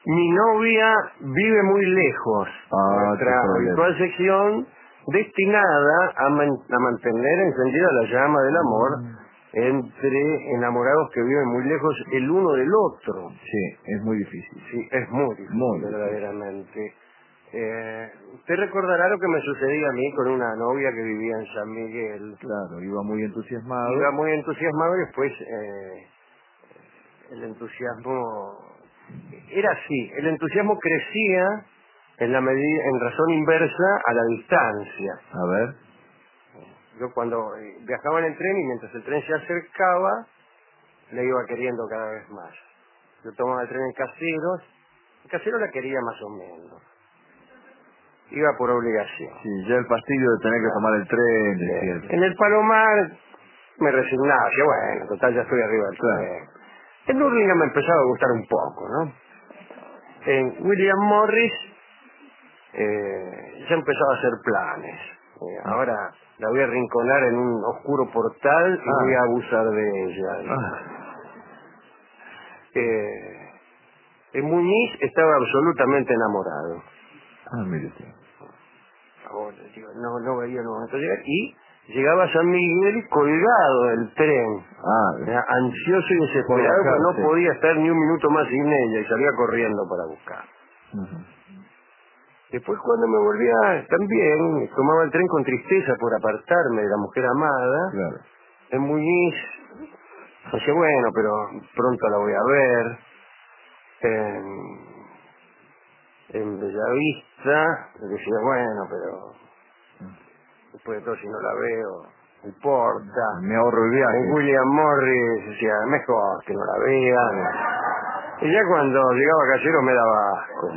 Mi novia vive muy lejos. Nuestra habitual sección destinada a mantener encendida la llama del amor entre enamorados que viven muy lejos el uno del otro. Sí, es muy difícil. Sí, es muy difícil, verdaderamente. Usted recordará lo que me sucedía a mí con una novia que vivía en San Miguel. Claro, iba muy entusiasmado. Iba muy entusiasmado y después el entusiasmo era así. El entusiasmo crecía en razón inversa a la distancia. A ver. Yo cuando viajaba en el tren y mientras el tren se acercaba, le iba queriendo cada vez más. Yo tomaba el tren en Caseros, el Casero la quería más o menos. Iba por obligación. Sí, ya el fastidio de tener que tomar el tren, de cierto. En el Palomar me resignaba, decía, bueno, total ya estoy arriba del tren. En Hurlingham me empezaba a gustar un poco, ¿no? En William Morris ya empezaba a hacer planes. Ahora la voy a arrinconar en un oscuro portal y voy a abusar de ella. En Muñiz estaba absolutamente enamorado. Mire usted. No veía el momento de llegar. Y llegaba a San Miguel colgado del tren. Ansioso y desesperado, porque no podía estar ni un minuto más sin ella y salía corriendo para buscar. Después cuando me volvía también, tomaba el tren con tristeza por apartarme de la mujer amada. Claro. En Muñiz, decía, bueno, pero pronto la voy a ver. En Bellavista, decía, bueno, pero después de todo si no la veo, no importa. Me ahorro el viaje. En William Morris decía, mejor que no la vean. Y ya cuando llegaba a Caseros me daba asco.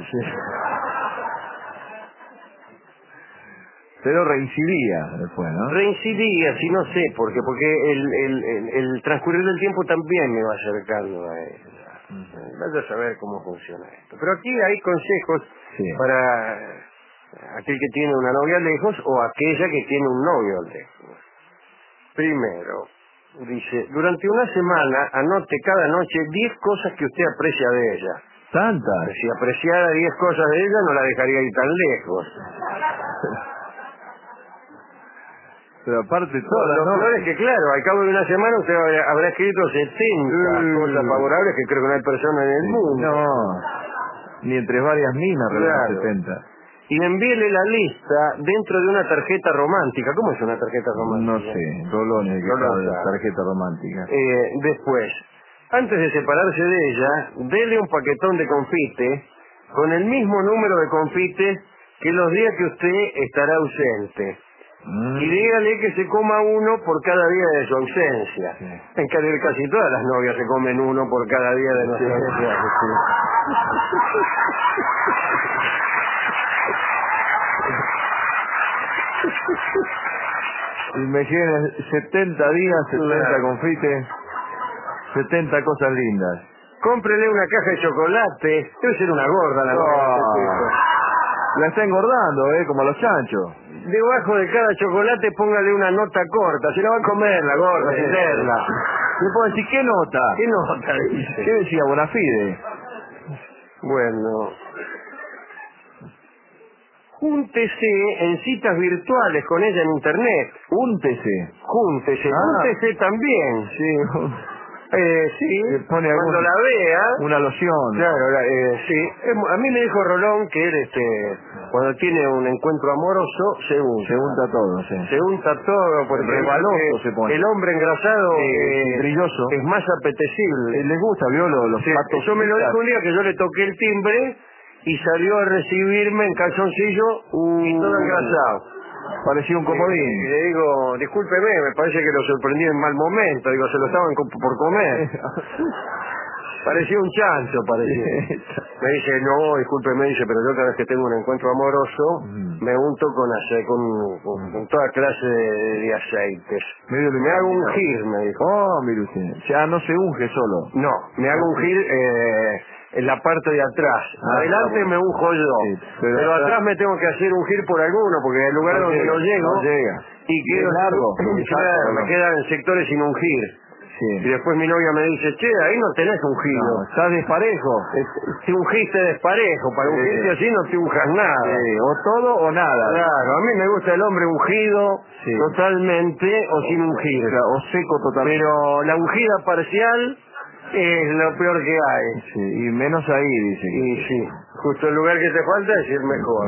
Pero reincidía después, ¿no? Reincidía, sí, no sé por qué, porque el transcurrir del tiempo también me va acercando a ella. Vaya a saber cómo funciona esto. Pero aquí hay consejos para aquel que tiene una novia lejos o aquella que tiene un novio lejos. Primero, dice, durante una semana anote cada noche 10 cosas que usted aprecia de ella. ¿Tantas? Si apreciara 10 cosas de ella, no la dejaría ir tan lejos. Pero aparte todo, lo peor es que, claro, al cabo de una semana usted habrá escrito 70 cosas favorables que creo que no hay persona en el mundo. No, ni entre varias minas, claro. 70. Y envíele la lista dentro de una tarjeta romántica. ¿Cómo es una tarjeta romántica? No sé, rolones, tarjeta romántica. Después, antes de separarse de ella, dele un paquetón de confite con el mismo número de confites que los días que usted estará ausente. Y dígale que se coma uno por cada día de su ausencia. En casi todas las novias se comen uno por cada día de su ausencia. Imagínense, 70 días, 70 confites, 70 cosas lindas. Cómprele una caja de chocolate. Debe ser una gorda la novia. La está engordando, como los chanchos. Debajo de cada chocolate póngale una nota corta. Se la va a comer la gorda, sin leerla. Le puedo decir, ¿qué nota? ¿Qué nota dice? ¿Qué decía Bonafide? Bueno, júntese en citas virtuales con ella en internet. Júntese. Júntese también. Sí. Sí, pone cuando la vea... Una loción. Claro, sí. A mí me dijo Rolón que él, cuando tiene un encuentro amoroso, se unta. Se unta todo, sí. Se unta todo, porque rebaloso se pone. El hombre engrasado brilloso es más apetecible. Les gusta, vio los patos. Eso me lo dijo un día que yo le toqué el timbre y salió a recibirme en calzoncillo y todo engrasado. Parecía un comodín. Y le digo, discúlpeme, me parece que lo sorprendí en mal momento. Digo, se lo estaban por comer. Parecía un chancho, parecía. Me dice, no, discúlpeme, dice, pero yo cada vez que tengo un encuentro amoroso, me unto con toda clase de aceites. Me hago un gir, me dijo. Oh, mire usted. Ya no se unge solo. No, me hago un gir en la parte de atrás. Adelante me unjo yo. Sí, pero atrás me tengo que hacer un gir por alguno, porque el lugar donde no llego... No llega. Y quedo largo. Claro, me quedan sectores sin ungir. Y después mi novia me dice, che, ahí no tenés ungido. No, estás desparejo. Te ungiste desparejo, para ungirte así no te unjas nada. O todo o nada. Claro, a mí me gusta el hombre ungido totalmente o sin ungir. O seco totalmente. Pero la ungida parcial es lo peor que hay. Sí, y menos ahí, dice. Y sí, justo el lugar que te falta es el mejor.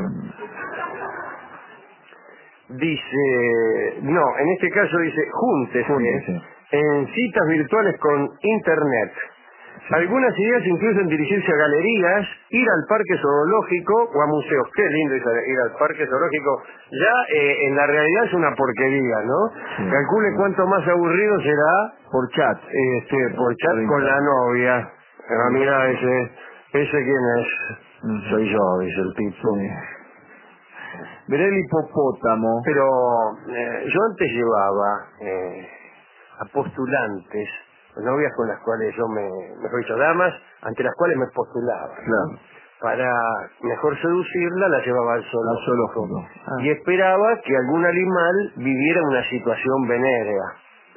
Dice, no, en este caso dice, júntese en citas virtuales con internet. Algunas ideas incluyen dirigirse a galerías, ir al parque zoológico o a museos. Qué lindo ir al parque zoológico. Ya en la realidad es una porquería, ¿no? Calcule cuánto más aburrido será por chat. Por chat con la novia. Pero mira, ese quién es. Soy yo, dice el tipo. Mirá el hipopótamo. Pero yo antes llevaba a postulantes, novias con las cuales yo mejor dicho, damas, ante las cuales me postulaba. Claro. Para mejor seducirla, la llevaba al zoológico. Y esperaba que algún animal viviera una situación venérea.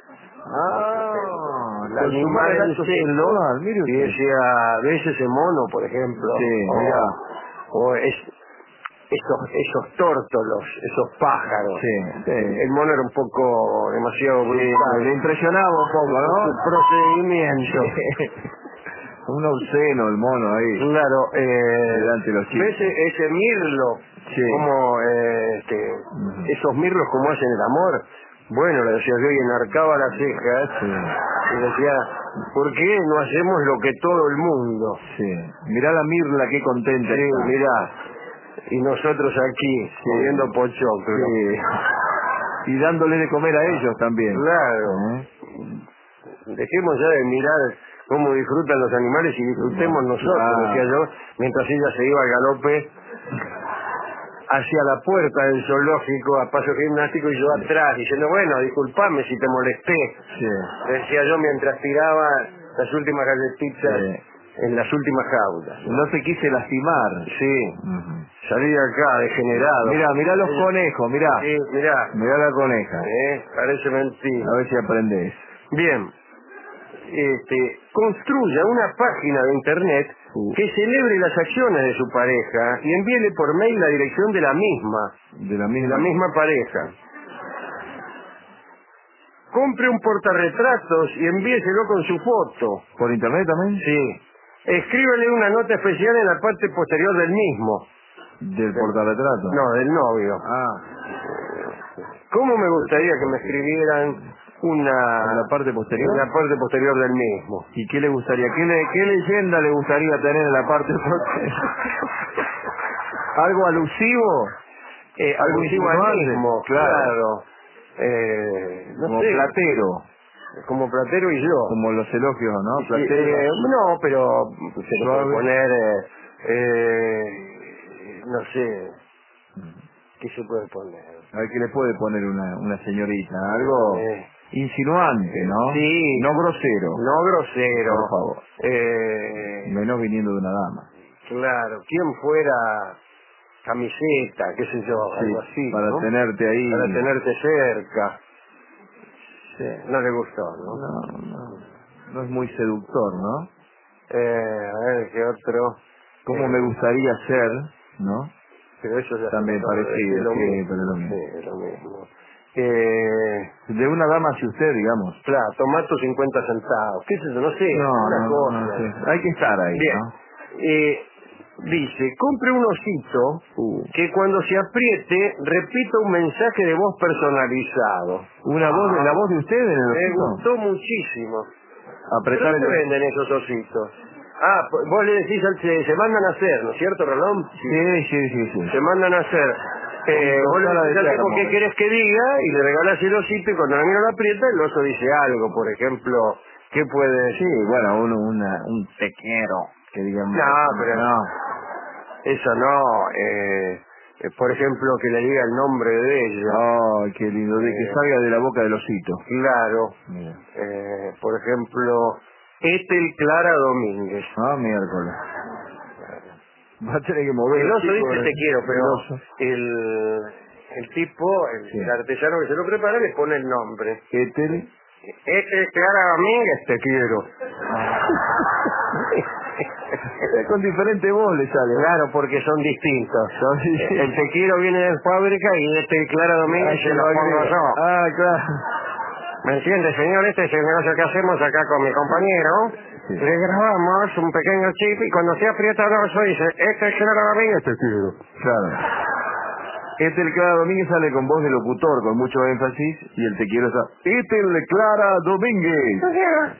La animal en celo, y decía, ¿ves ese mono, por ejemplo? O esos tórtolos, esos pájaros. El mono era un poco demasiado brutal. Le impresionaba un poco, ¿no? Su procedimiento. Un obsceno el mono ahí. Claro, delante de los chicos. ¿ves ese mirlo? Como esos mirlos como hacen el amor. Bueno, le decía yo, y enarcaba las cejas. Y decía, ¿por qué no hacemos lo que todo el mundo? Mirá la mirla, qué contenta está. Mirá. Y nosotros aquí, comiendo pochoclo. Y dándole de comer a ellos también. Claro. Dejemos ya de mirar cómo disfrutan los animales y disfrutemos nosotros, decía yo, mientras ella se iba al galope hacia la puerta del zoológico a paso gimnástico y yo atrás, diciendo, bueno, disculpame si te molesté. Decía yo mientras tiraba las últimas galletitas en las últimas jaulas. No te quise lastimar. Salí de acá, degenerado. Mirá los conejos, mirá. Mirá la coneja. Parece mentira. A ver si aprendés. Bien. Construya una página de internet que celebre las acciones de su pareja y envíele por mail la dirección de la misma pareja. Compre un portarretratos y envíeselo con su foto. ¿Por internet también? Sí. Escríbele una nota especial en la parte posterior del mismo. ¿Del portarretrato? No, del novio. ¿Cómo me gustaría que me escribieran ¿En la parte posterior? En la parte posterior del mismo. ¿Y qué le gustaría? ¿Qué leyenda le gustaría tener en la parte posterior? ¿Algo alusivo? Alusivo al mismo, claro. Como platero. Como Platero y yo. Como los elogios, ¿no? Platero. No, pero se le puede poner, no sé, ¿qué se puede poner? A ver, ¿qué le puede poner una señorita? Algo insinuante, ¿no? Sí. No grosero. No grosero. Por favor. Menos viniendo de una dama. Claro, ¿quién fuera camiseta, qué sé yo, algo así, para tenerte ahí. Para tenerte cerca. No le gustó, ¿no? No es muy seductor, ¿no? A ver, ¿qué otro? ¿Cómo me gustaría ser, no? Pero eso ya también parecido, pero lo mismo. Sí, lo mismo. De una dama hacia usted, digamos. Claro, tomato 50 centavos, qué sé yo, no sé, no sé. Hay que estar ahí, bien, ¿no? Dice, compre un osito que cuando se apriete repita un mensaje de voz personalizado. ¿La voz de usted en el osito? Me gustó muchísimo. Apretar ¿Dónde venden esos ositos? Vos le decís, se mandan a hacer, ¿no es cierto, Rolón? Sí. Se mandan a hacer. Vos le decís al tipo qué querés que diga y le regalás el osito y cuando la mira lo aprieta el oso dice algo, por ejemplo, ¿qué puede decir? Sí, bueno, un te quiero, que digamos. No. Eso no, por ejemplo, que le diga el nombre de ella. Ay, qué lindo, de que salga de la boca del osito. Claro. Por ejemplo, Ethel Clara Domínguez. Miércoles. Va a tener que mover. El oso dice te quiero, pero el tipo, el artesano que se lo prepara le pone el nombre. Ethel Clara Domínguez, te quiero. Con diferente voz le sale. Claro, porque son distintos. El te quiero viene de fábrica y Clara Domínguez se lo pongo yo. Ah, claro. ¿Me entiende, señor? Este es el negocio que hacemos acá con mi compañero. Sí. Le grabamos un pequeño chip y cuando se aprieta el oso dice, Clara Domínguez, te quiero. Claro. El Clara Domínguez sale con voz de locutor, con mucho énfasis, y el te quiero está... el Clara Domínguez. Te quiero.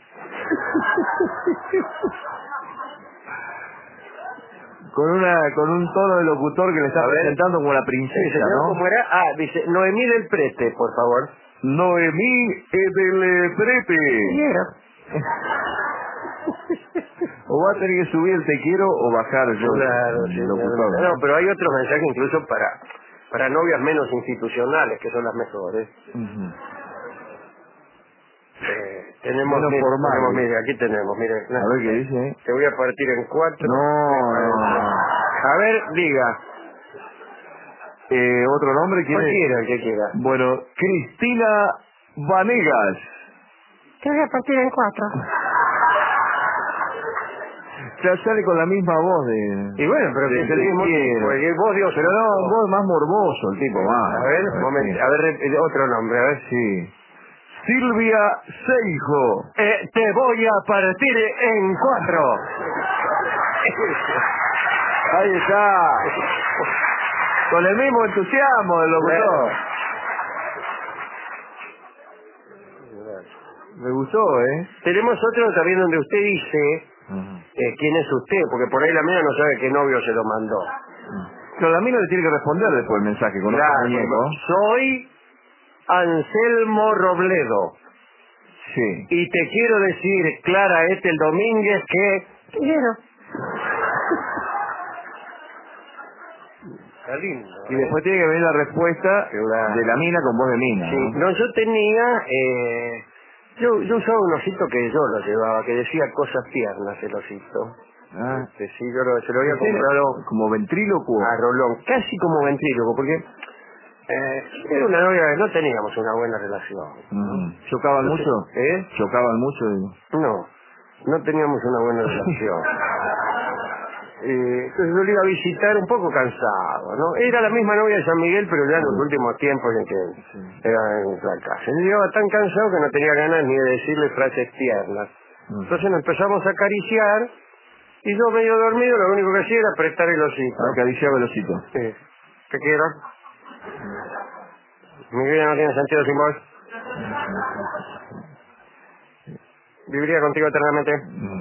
Con un tono de locutor que le está presentando como la princesa, sí, señor, ¿no? ¿Cómo era? Dice, Noemí del Prete, por favor. Noemí del Prete. Sí, O va a tener que subir el te quiero o bajar yo. Claro, sí, locutor. No, pero hay otros mensajes incluso para novias menos institucionales, que son las mejores. Tenemos, mire, aquí tenemos, mire. A ver qué dice. Te voy a partir en 4. No. A ver, diga. ¿Otro nombre? ¿Quién es? El que quiera. Bueno, Cristina Vanegas. Te voy a partir en 4. Ya sale con la misma voz de... Y bueno, pero que es el mismo tipo. Vos, Dios, pero no, vos más morboso el tipo, más. A ver, un momento, a ver, otro nombre, a ver. Sí. Silvia Seijo. Te voy a partir en 4. Ahí está. Con el mismo entusiasmo del locutor. Me gustó, Tenemos otro también donde usted dice quién es usted, porque por ahí la mía no sabe qué novio se lo mandó. Pero la mía le tiene que responder después el mensaje con otro muñeco. Soy Anselmo Robledo. Sí. Y te quiero decir, Clara Ethel Domínguez, que... Quiero. Está lindo. Y después tiene que venir la respuesta de la mina con voz de mina. Sí. No, yo tenía... yo usaba un osito que yo lo llevaba, que decía cosas tiernas el osito. Sí, se lo había comprado... Como ventrílocuo. A Rolón, casi como ventrílocuo, porque... era una novia que no teníamos una buena relación. ¿Chocaban mucho? ¿Chocaban mucho? No teníamos una buena relación. Entonces yo le iba a visitar un poco cansado, ¿no? Era la misma novia de San Miguel, pero ya en los últimos tiempos en que era en la casa. Yo llegaba tan cansado que no tenía ganas ni de decirle frases tiernas. Entonces nos empezamos a acariciar y yo medio dormido lo único que hacía era apretar el osito. Acariciaba el osito. Sí. ¿Qué quiero? Mi vida no tiene sentido sin vos. Viviría contigo eternamente.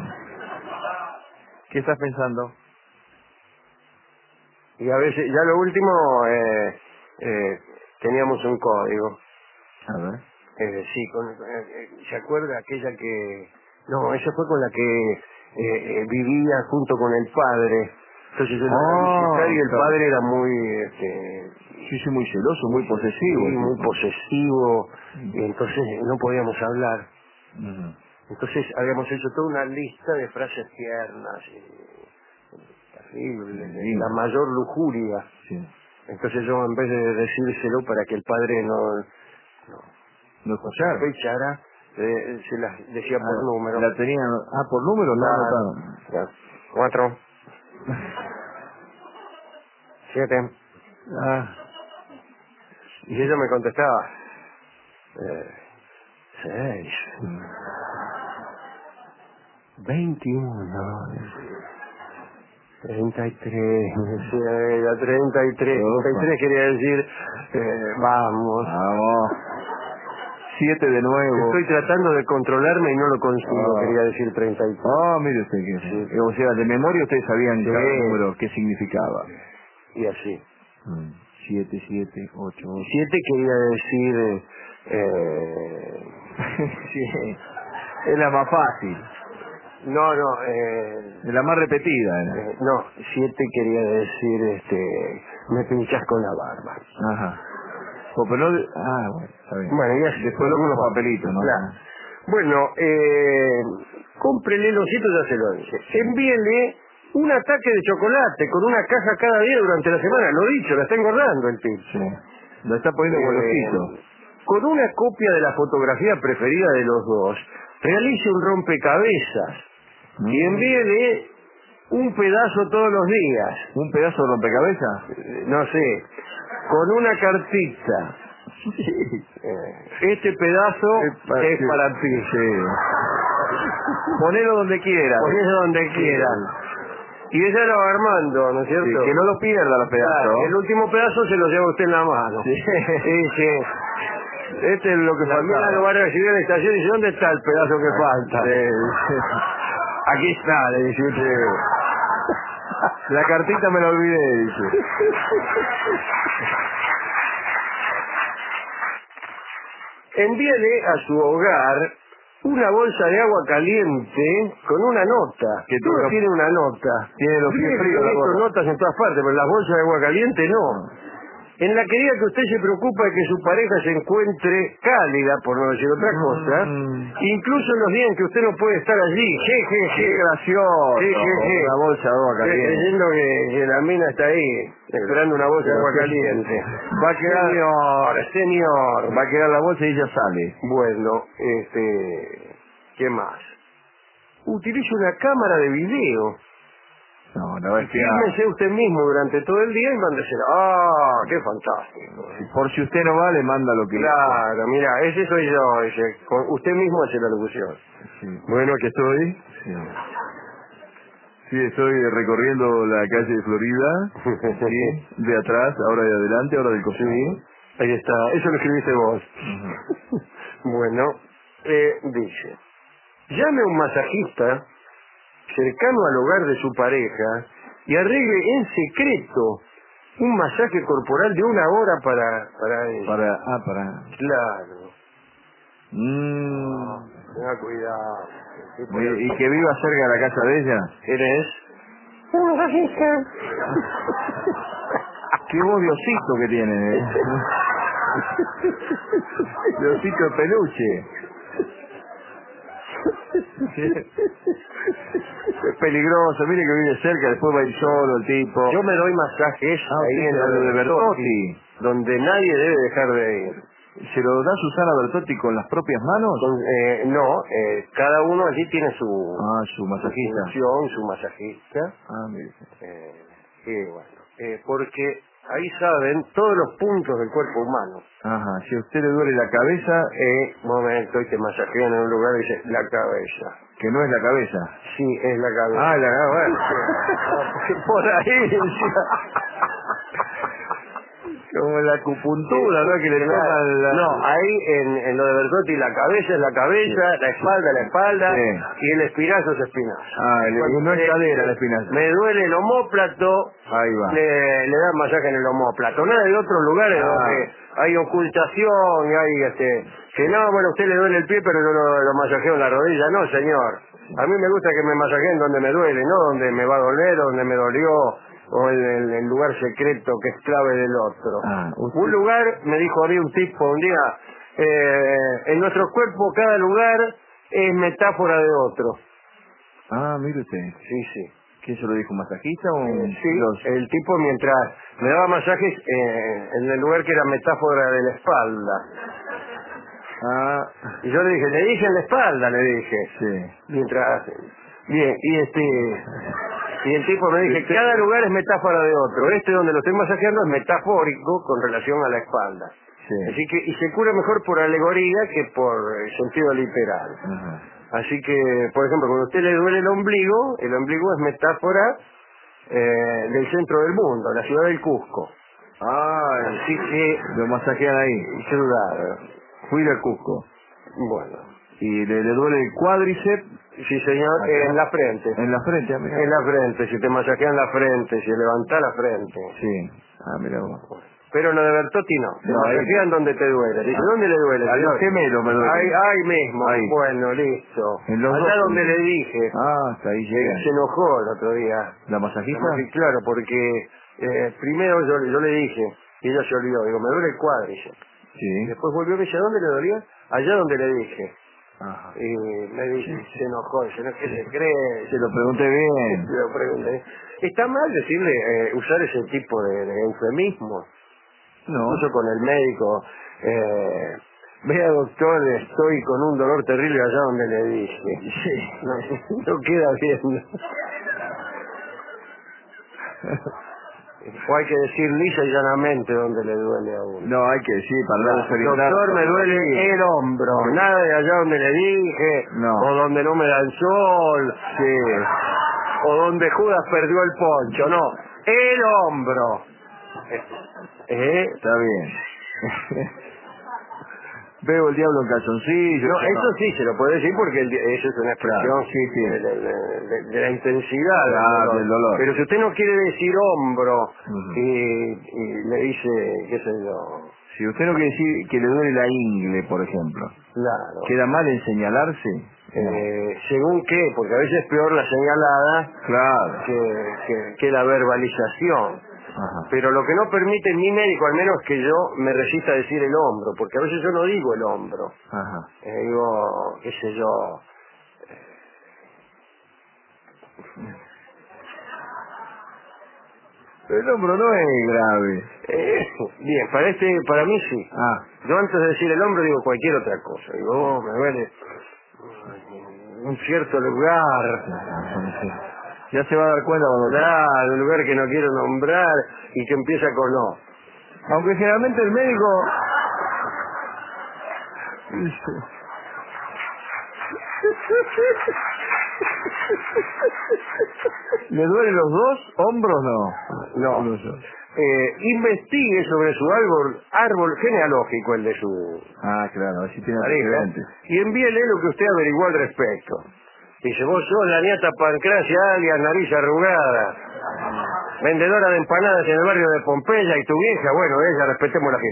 ¿Qué estás pensando? Y a veces, ya lo último, teníamos un código. A ver. Sí, ¿se acuerda aquella que... No, esa fue con la que vivía junto con el padre. Entonces yo lo iba a visitar y el padre era muy... sí, muy celoso, muy posesivo. Sí, muy posesivo. Y entonces no podíamos hablar. Entonces habíamos hecho toda una lista de frases tiernas terribles, la mayor lujuria. Sí. Entonces yo, en vez de decírselo para que el padre no sospechara, se las decía por número. ¿La tenían por número? No. 4 7 Y ella me contestaba 6 21 33, me decía ella, 33 quería decir, vamos. 7 de nuevo. Estoy tratando de controlarme y no lo consigo, quería decir 33. Mire usted que sí. O sea, de memoria ustedes sabían cada número qué significaba. Y así. 7, 7, 8, 8. 7 quería decir... sí, es la más fácil. No, es la más repetida. 7 quería decir, me pinchas con la barba. Ajá. Pero no... bueno, está bien. Bueno, y así. Después con los papelitos, ¿no? Claro. Bueno, cómprele el osito, ya se lo dije. Envíele un ataque de chocolate con una caja cada día durante la semana. Lo dicho, la está engordando el tipo. Sí. Lo está poniendo golosito. con una copia de la fotografía preferida de los dos, realice un rompecabezas y envíele un pedazo todos los días. ¿Un pedazo de rompecabezas? No sé, con una cartita. Este pedazo es para ti. Sí. Ponelo donde quiera. Ponelo donde quiera. Y ella lo va armando, ¿no es cierto? Sí, que no lo pierda los pedazos. Claro, el último pedazo se lo lleva usted en la mano. Sí. Sí. Este es lo que falta. También lo va a recibir en la estación y dice, ¿dónde está el pedazo que falta? Sí. Aquí está, le dice usted. La cartita me la olvidé, dice. Envíele a su hogar una bolsa de agua caliente con una nota. Que todo tiene una nota. Tiene los pies fríos. He visto notas en todas partes, pero las bolsas de agua caliente no. En la que diga que usted se preocupa de que su pareja se encuentre cálida, por no decir otra cosa, incluso en los días en que usted no puede estar allí. ¡Qué gracioso! Una bolsa de agua caliente. Creyendo que la mina está ahí, esperando una bolsa de agua caliente. Va a quedar... Señor. Va a quedar la bolsa y ella sale. Bueno, ¿qué más? Utilice una cámara de video. No, es que... Fíjese usted mismo durante todo el día y mándesela. ¡Ah, qué fantástico! Por si usted no va, le manda lo que... Claro, mira, ese soy yo, ese. Usted mismo hace la locución. Sí. Bueno, ¿que estoy? Sí, estoy recorriendo la calle de Florida. Sí, de atrás, ahora de adelante, ahora del costado. Sí, ahí está. Eso lo escribiste vos. Bueno, dice, llame a un masajista cercano al hogar de su pareja y arregle en secreto un masaje corporal de 1 hora para ella. Para... Claro. Tenga cuidado. ¿Y que viva cerca de la casa de ella? ¿Eres? Un masajista. Qué voz de osito que tiene, ¿eh? De osito de peluche. Es peligroso, mire que vive cerca, después va a ir solo el tipo. Yo me doy masajes ahí en lo de Bertotti, donde nadie debe dejar de ir. ¿Se lo da Susana Bertotti con las propias manos? No, cada uno allí tiene su masajista. Su masajista. Mire. Y bueno, porque ahí saben todos los puntos del cuerpo humano. Ajá, si a usted le duele la cabeza... Momento, y te masajean en un lugar y dice, la cabeza. Que no es la cabeza. Sí, es la cabeza. La cabeza. Por ahí. Como la acupuntura, ¿no? Que le tocan la... No, ahí en lo de Bertotti la cabeza es la cabeza, la espalda es la espalda, y el espinazo es espinazo. No es cadera el espinazo. Me duele el omóplato, ahí va. Le dan masaje en el omóplato. Nada de otros lugares donde hay ocultación y hay que no, bueno, a usted le duele el pie, pero yo lo masajeo en la rodilla. No, señor. A mí me gusta que me masajeen donde me duele, no donde me va a doler, donde me dolió, o en el lugar secreto que es clave del otro. Un lugar, me dijo a mí un tipo un día, en nuestro cuerpo cada lugar es metáfora de otro. Mire usted. Sí. ¿Quién se lo dijo, un masajista o sí, el tipo mientras me daba masajes en el lugar que era metáfora de la espalda. Y yo le dije en la espalda, le dije. Sí. Mientras... Bien, y el tipo me dice, cada lugar es metáfora de otro. Donde lo estoy masajeando es metafórico con relación a la espalda. Sí. Así que, y se cura mejor por alegoría que por sentido literal. Ajá. Así que, por ejemplo, cuando a usted le duele el ombligo es metáfora del centro del mundo, la ciudad del Cusco. Así que... Lo masajean ahí. Claro. Fui del Cusco. Bueno. ¿Y le duele el cuádriceps? Sí, señor, en la frente. En la frente, amigo. En la frente, si te masajean la frente, si levantás la frente. Sí. Mira vos. Pero lo de Bertotti no. Te masajean donde te duele. Dice, ¿dónde le duele? A los gemelos me duele. Ahí mismo. Ahí. Bueno, listo. Allá donde le dije. Hasta ahí llega. Se enojó el otro día. ¿La masajista? Sí, claro, porque primero yo le dije, y ella se olvidó, digo, me duele el cuádriceps. Sí. Después volvió y me dice, ¿dónde le dolía? Allá donde le dije. Ajá. Y me dice, se enojó, dice, ¿no? ¿Qué se cree? Se lo pregunté bien. Se lo pregunté. ¿Está mal decirle, usar ese tipo de eufemismo? No. Incluso con el médico, Vea, doctor, estoy con un dolor terrible allá donde le dije. Sí. No queda bien. O hay que decir lisa y llanamente donde le duele a uno. No, hay que decir, para no desorientar. Doctor, me duele el hombro. Nada de allá donde le dije. No. O donde no me da el sol. Sí. O donde Judas perdió el poncho. No. El hombro. Está bien. Veo el diablo en calzoncillo. No, eso sí se lo puede decir porque eso es una expresión, claro, sí. de la intensidad del dolor. Pero si usted no quiere decir hombro y le dice, qué sé yo... Si usted no quiere decir que le duele la ingle, por ejemplo, Claro. ¿queda mal en señalarse? Según qué, porque a veces es peor la señalada claro. que la verbalización. Ajá. Pero lo que no permite mi médico, al menos, es que yo me resista a decir el hombro, porque a veces yo no digo el hombro. Ajá. Digo, qué sé yo... Pero el hombro no es grave. Bien, para mí sí. Yo antes de decir el hombro digo cualquier otra cosa. Digo, me duele un cierto lugar. Ya se va a dar cuenta cuando... Un lugar que no quiero nombrar y que empieza con no. Aunque generalmente el médico... ¿Le duelen los dos hombros? No. Investigue sobre su árbol genealógico, el de su claro, así tiene pareja, y envíele lo que usted averiguó al respecto. Dice, vos sos la nieta Pancracia alias Nariz Arrugada, vendedora de empanadas en el barrio de Pompeya, y tu vieja, bueno, ella, respetemos la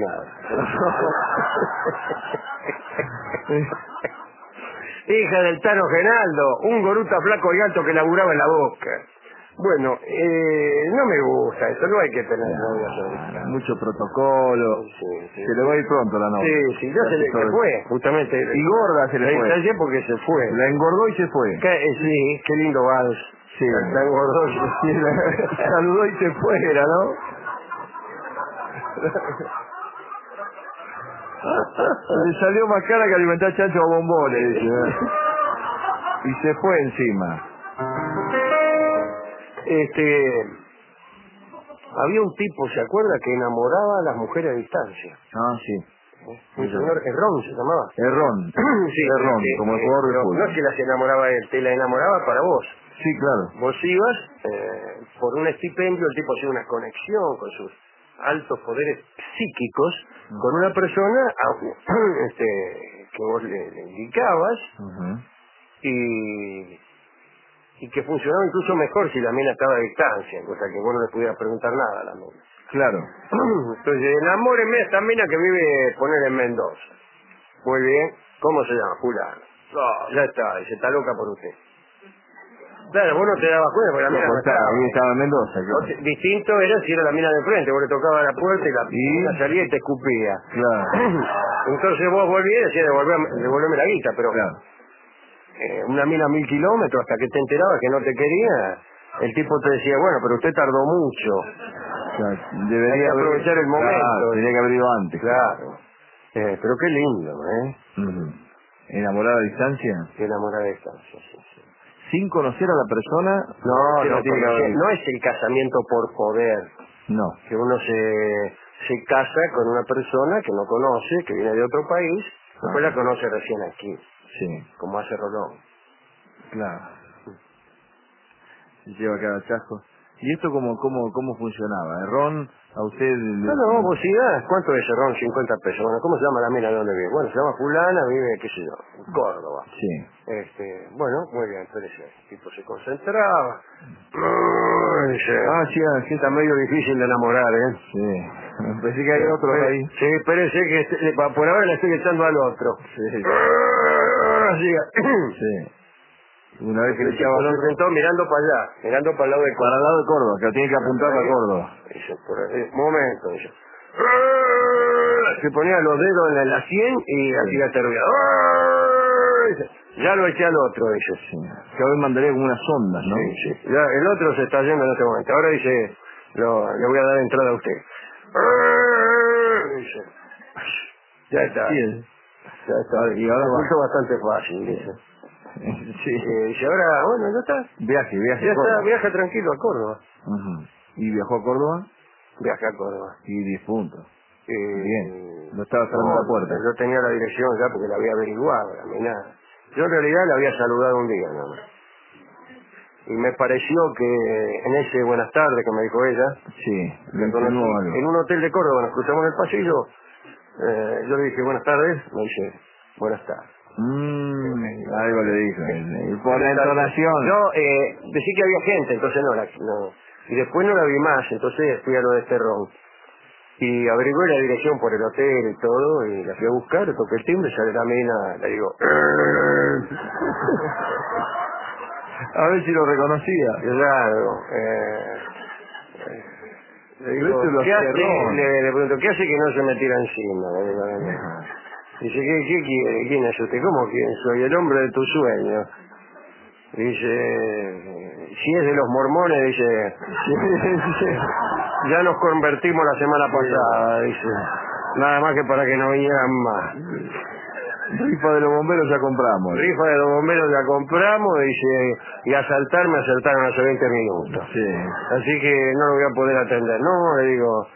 finada. Hija del Tano Genaldo, un goruta flaco y alto que laburaba en la boca. Bueno, no me gusta eso, no hay que tener novia. Mucho protocolo. Sí. Se le va a ir pronto la novia. Sí, ya se fue, justamente. Y gorda se le fue. Ayer porque se fue. La engordó y se fue. Sí, qué lindo vals. Sí. La engordó. Sí, la saludó y se fuera, ¿no? Le salió más cara que alimentar chancho a bombones, dice. Y se fue encima. Había un tipo, ¿se acuerda?, que enamoraba a las mujeres a distancia. Sí. Un señor Herrón se llamaba. Herrón. Sí, Herrón, como el jugador de fútbol. No es que las enamoraba él, te la enamoraba para vos. Sí, claro. Vos ibas, por un estipendio, el tipo hacía una conexión con sus altos poderes psíquicos con una persona que vos le indicabas y que funcionaba incluso mejor si la mina estaba a distancia, cosa que vos no le pudieras preguntar nada a la mina. Claro. Entonces, enamóreme a esta mina que vive, poner en Mendoza. Muy bien. ¿Cómo se llama? Fulano. Ya está, dice, está loca por usted. Claro, vos no te dabas cuenta, porque la mina no estaba. Ahí estaba en Mendoza, claro. Distinto era si era la mina de frente, vos le tocaba la puerta y la mina salía y te escupía. Claro. Entonces vos volvías y decías, devolverme la guita, pero claro. Una mina a 1000 kilómetros, hasta que te enterabas que no te quería, el tipo te decía, bueno, pero usted tardó mucho. Claro, debería aprovechar el momento. Claro, tenía que haber ido antes. Claro. Pero qué lindo, ¿Enamorada a distancia? Enamorada a distancia, sí. Sin conocer a la persona. No es el casamiento por poder. No. Que uno se casa con una persona que no conoce, que viene de otro país, después la conoce recién aquí. Sí. Como hace Rolón. Claro. Lleva cada chasco. ¿Y esto cómo funcionaba? ¿Ron a usted? No, vos ibas, ¿cuánto es Ron? 50 pesos. Bueno, ¿cómo se llama la mina de dónde vive? Bueno, se llama fulana, vive, qué sé yo, en Córdoba. Sí. Bueno, muy bien, espérese. El tipo se concentraba. Dice, está medio difícil de enamorar, Sí. Pensé que hay otro ahí. Sí, espérese que por ahora le estoy echando al otro. Sí. Sí. Una vez que le echaba, lo intentó mirando para allá, mirando para el lado de Córdoba. Para el lado de Córdoba, que tiene que apuntar a Córdoba. Dice, momento, dice. Se ponía los dedos en la sien y hacía este ruido. Ya lo eché al otro, dice. Sí. Que hoy mandaré como unas ondas, ¿no? Sí. Ya, el otro se está yendo en este momento. Ahora dice, le voy a dar entrada a usted. Dice, ya está. Sí. Y ahora resultó bastante fácil, dice. Sí. Dice, ahora, bueno, ya está. Viaje. Ya está, viaja tranquilo a Córdoba. ¿Y viajó a Córdoba? Viaje a Córdoba. Y 10 puntos. Bien. No estaba cerrando la puerta. Yo tenía la dirección ya porque la había averiguado, a mí nada. Yo en realidad la había saludado un día nada más. Y me pareció que en ese buenas tardes que me dijo ella, en un hotel de Córdoba, nos cruzamos en el pasillo, yo le dije buenas tardes, me dice buenas tardes. Algo le dijo. Y por la entonación. Yo decí que había gente, entonces no. Y después no la vi más, entonces fui a lo de Terrón. Y averigué la dirección por el hotel y todo, y la fui a buscar, toqué el timbre, sale la mina, le digo... A ver si lo reconocía. Claro. Le digo, ¿qué hace? Le pregunto, ¿qué hace que no se me tira encima? Dice, ¿qué quiere? ¿Quién es usted? ¿Cómo quién soy? El hombre de tu sueño. Dice, si es de los mormones, dice, ya nos convertimos la semana pasada, dice, nada más que para que no vinieran más. Rifa de los bomberos ya compramos. Rifa de los bomberos ya compramos, dice, y me asaltaron hace 20 minutos. Sí. Así que no lo voy a poder atender. No, le digo,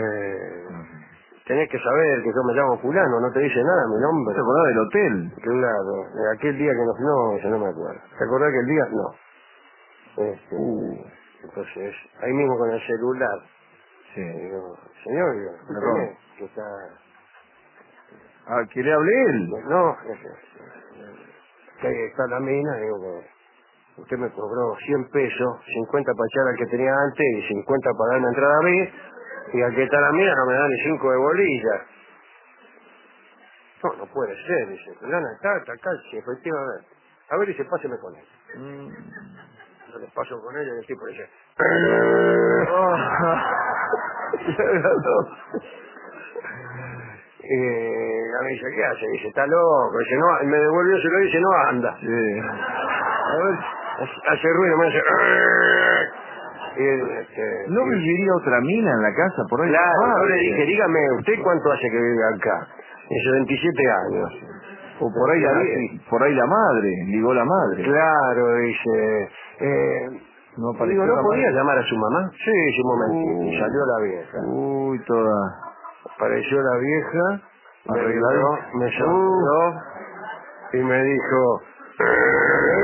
tenés que saber que yo me llamo fulano, no te dice nada mi nombre. ¿Te acordás del hotel? Claro, de aquel día que no me acuerdo. ¿Te acordás que el día? No. Entonces, ahí mismo con el celular. Sí. Digo, señor, digo, que está... ¿Que le hablé él? No, que está la mina, digo que usted me cobró 100 pesos, 50 para echar al que tenía antes y 50 para darme entrada a mí, y al que está la mina no me da ni 5 de bolilla. No puede ser, dice, fulana, acá, sí, efectivamente. A ver, dice, páseme con él. Yo le paso con él y el tipo dice... A mí dice, ¿qué hace? Dice, está loco. Dice, no, me devolvió, se lo dice, no anda. Sí. A ver, hace ruido, me hace... ¿No viviría otra mina en la casa por ahí? Claro, yo le dije, dígame, ¿usted cuánto hace que vive acá? Dice, 27 años. O por ahí la madre, ligó la madre. Claro, dice... no digo, ¿no podía llamar a su mamá? Sí, un momentito. Y salió la vieja. Toda... Apareció la vieja, arreglado, me saludó y me dijo,